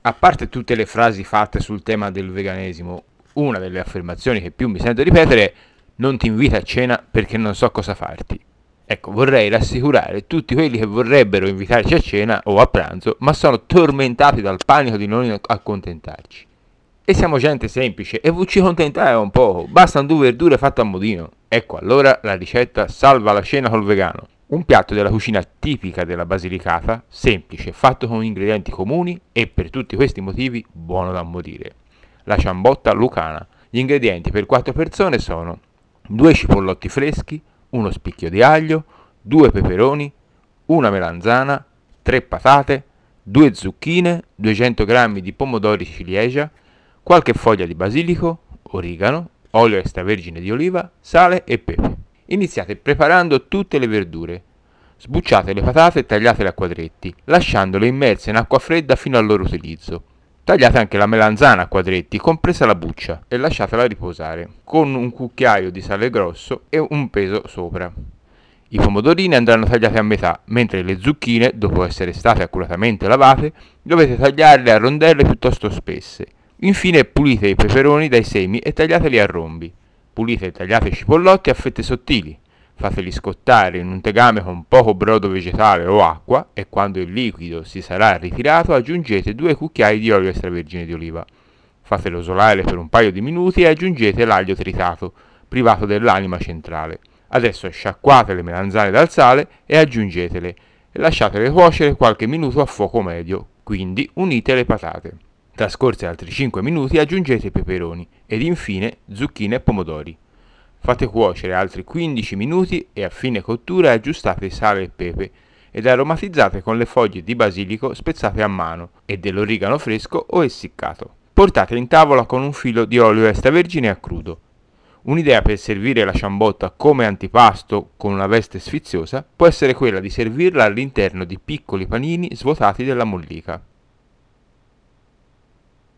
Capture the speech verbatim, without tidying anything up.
A parte tutte le frasi fatte sul tema del veganesimo, una delle affermazioni che più mi sento ripetere è: non ti invito a cena perché non so cosa farti. Ecco, vorrei rassicurare tutti quelli che vorrebbero invitarci a cena o a pranzo, ma sono tormentati dal panico di non accontentarci. E siamo gente semplice e vuci contentare un poco, bastano due verdure fatte a modino. Ecco allora la ricetta salva la cena col vegano. Un piatto della cucina tipica della Basilicata, semplice, fatto con ingredienti comuni e per tutti questi motivi buono da morire. La ciambotta lucana. Gli ingredienti per quattro persone sono due cipollotti freschi, uno spicchio di aglio, due peperoni, una melanzana, tre patate, due zucchine, duecento grammi di pomodori ciliegia, qualche foglia di basilico, origano, olio extravergine di oliva, sale e pepe. Iniziate preparando tutte le verdure. Sbucciate le patate e tagliatele a quadretti, lasciandole immerse in acqua fredda fino al loro utilizzo. Tagliate anche la melanzana a quadretti, compresa la buccia, e lasciatela riposare, con un cucchiaio di sale grosso e un peso sopra. I pomodorini andranno tagliati a metà, mentre le zucchine, dopo essere state accuratamente lavate, dovete tagliarle a rondelle piuttosto spesse. Infine pulite i peperoni dai semi e tagliateli a rombi. Pulite e tagliate i cipollotti a fette sottili. Fateli scottare in un tegame con poco brodo vegetale o acqua e quando il liquido si sarà ritirato aggiungete due cucchiai di olio extravergine di oliva. Fatelo rosolare per un paio di minuti e aggiungete l'aglio tritato, privato dell'anima centrale. Adesso sciacquate le melanzane dal sale e aggiungetele e lasciatele cuocere qualche minuto a fuoco medio, quindi unite le patate. Trascorsi altri cinque minuti aggiungete i peperoni ed infine zucchine e pomodori. Fate cuocere altri quindici minuti e a fine cottura aggiustate sale e pepe ed aromatizzate con le foglie di basilico spezzate a mano e dell'origano fresco o essiccato. Portate in tavola con un filo di olio extravergine a crudo. Un'idea per servire la ciambotta come antipasto con una veste sfiziosa può essere quella di servirla all'interno di piccoli panini svuotati della mollica.